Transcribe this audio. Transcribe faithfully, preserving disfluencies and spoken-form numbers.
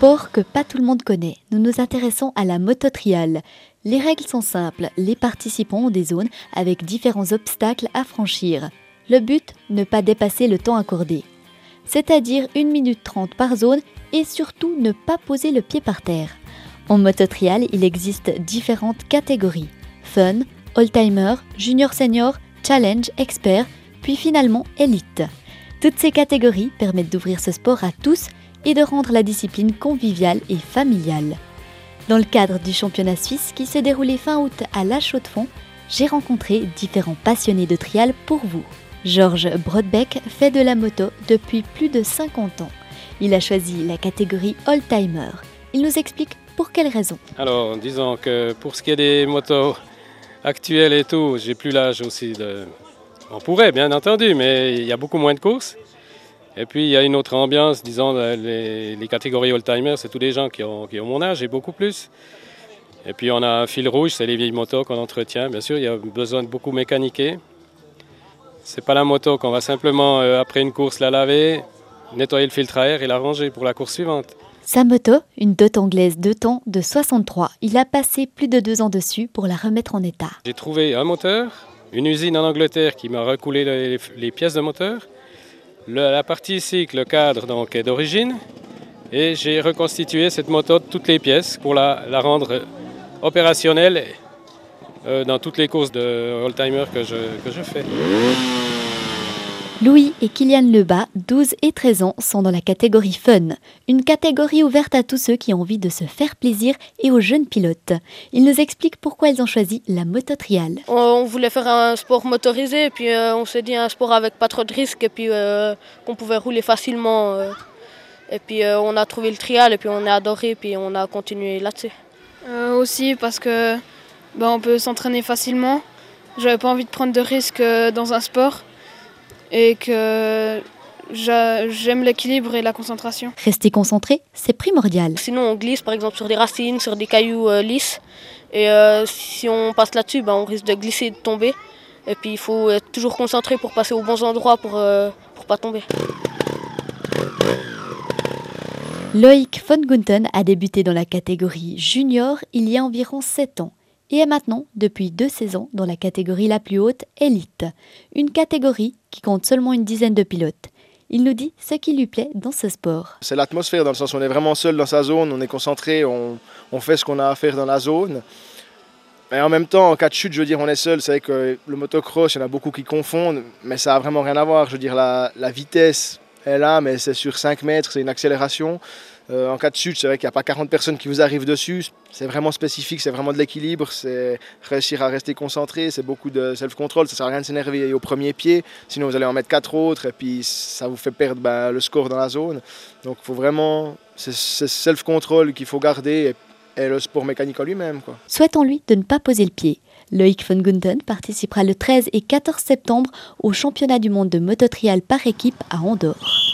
sport que pas tout le monde connaît. Nous nous intéressons à la moto-trial. Les règles sont simples. Les participants ont des zones avec différents obstacles à franchir. Le but, ne pas dépasser le temps accordé. C'est-à-dire une minute trente par zone et surtout ne pas poser le pied par terre. En moto-trial, il existe différentes catégories. Fun, old-timer, junior senior, challenge, expert, puis finalement élite. Toutes ces catégories permettent d'ouvrir ce sport à tous et de rendre la discipline conviviale et familiale. Dans le cadre du championnat suisse qui s'est déroulé fin août à La Chaux-de-Fonds, j'ai rencontré différents passionnés de trial pour vous. Georges Brodbeck fait de la moto depuis plus de cinquante ans. Il a choisi la catégorie old-timer. Il nous explique pour quelles raisons. Alors, disons que pour ce qui est des motos actuelles et tout, j'ai plus l'âge aussi de... On pourrait, bien entendu, mais il y a beaucoup moins de courses. Et puis, il y a une autre ambiance, disons, les, les catégories old-timers, c'est tous des gens qui ont, qui ont mon âge et beaucoup plus. Et puis, on a un fil rouge, c'est les vieilles motos qu'on entretient. Bien sûr, il y a besoin de beaucoup mécaniquer. C'est pas la moto qu'on va simplement, euh, après une course, la laver, nettoyer le filtre à air et la ranger pour la course suivante. Sa moto, une Dot anglaise deux temps de soixante-trois. Il a passé plus de deux ans dessus pour la remettre en état. J'ai trouvé un moteur, une usine en Angleterre qui m'a recoulé les, les pièces de moteur. Le, la partie cycle, le cadre donc, est d'origine. Et j'ai reconstitué cette moto de toutes les pièces pour la, la rendre opérationnelle euh, dans toutes les courses de old-timer que je, que je fais. Louis et Kylian Lebas, douze et treize ans, sont dans la catégorie Fun, une catégorie ouverte à tous ceux qui ont envie de se faire plaisir et aux jeunes pilotes. Ils nous expliquent pourquoi ils ont choisi la moto-trial. On voulait faire un sport motorisé, et puis euh, on s'est dit un sport avec pas trop de risques, et puis euh, qu'on pouvait rouler facilement. Euh, et puis euh, on a trouvé le trial, et puis on a adoré, et puis on a continué là-dessus. Euh, aussi parce que bah, on peut s'entraîner facilement. J'avais pas envie de prendre de risques dans un sport. Et que j'aime l'équilibre et la concentration. Rester concentré, c'est primordial. Sinon on glisse par exemple sur des racines, sur des cailloux euh, lisses. Et euh, si on passe là-dessus, ben, on risque de glisser et de tomber. Et puis il faut être toujours concentré pour passer aux bons endroits pour ne euh, pas tomber. Loïc von Gunten a débuté dans la catégorie junior il y a environ sept ans. Et est maintenant, depuis deux saisons, dans la catégorie la plus haute, élite. Une catégorie qui compte seulement une dizaine de pilotes. Il nous dit ce qui lui plaît dans ce sport. C'est l'atmosphère, dans le sens où on est vraiment seul dans sa zone, on est concentré, on, on fait ce qu'on a à faire dans la zone. Mais en même temps, en cas de chute, je veux dire, on est seul. C'est vrai que le motocross, il y en a beaucoup qui confondent, mais ça n'a vraiment rien à voir. Je veux dire, la, la vitesse est là, mais c'est sur cinq mètres, c'est une accélération. Euh, en cas de chute, c'est vrai qu'il n'y a pas quarante personnes qui vous arrivent dessus. C'est vraiment spécifique, c'est vraiment de l'équilibre, c'est réussir à rester concentré, c'est beaucoup de self-control. Ça ne sert à rien de s'énerver au premier pied, sinon vous allez en mettre quatre autres et puis ça vous fait perdre ben, le score dans la zone. Donc il faut vraiment, c'est ce self-control qu'il faut garder et, et le sport mécanique en lui-même, quoi. Souhaitons-lui de ne pas poser le pied. Loïc von Gunten participera le treize et quatorze septembre au championnat du monde de moto-trial par équipe à Andorre.